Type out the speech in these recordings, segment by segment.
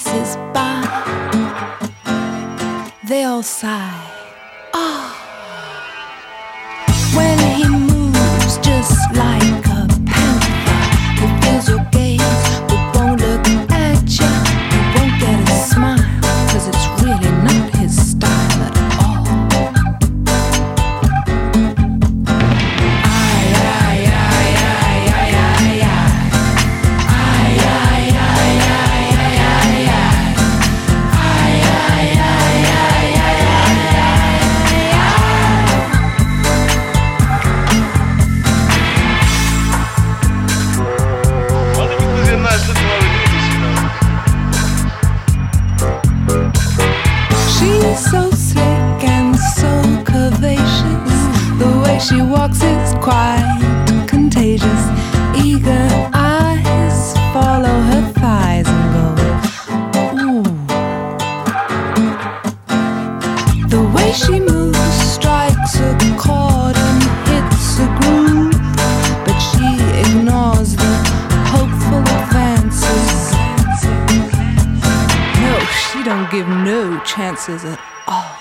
passes by, they all sigh. Ah, when he moves just like a panther, he feels your gaze but won't look at you. He won't get a smile, 'cause it's really not his style at all. She's so slick and so curvaceous. The way she walks is quite contagious. Eager eyes follow her thighs and go, ooh. The way she moves strikes a chord and hits a groove, but she ignores the hopeful advances. No, she don't give no chances at all.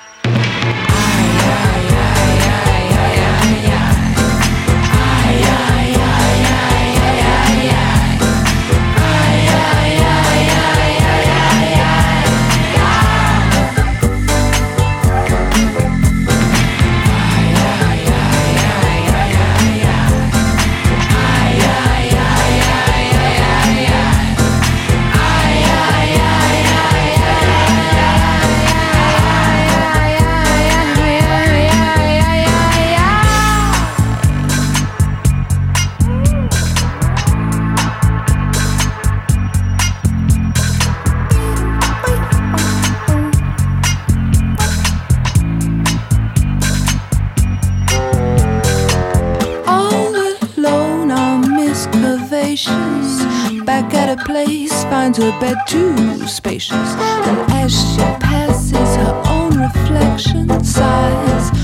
Back at a place, finds her bed too spacious, and as she passes, her own reflection sighs.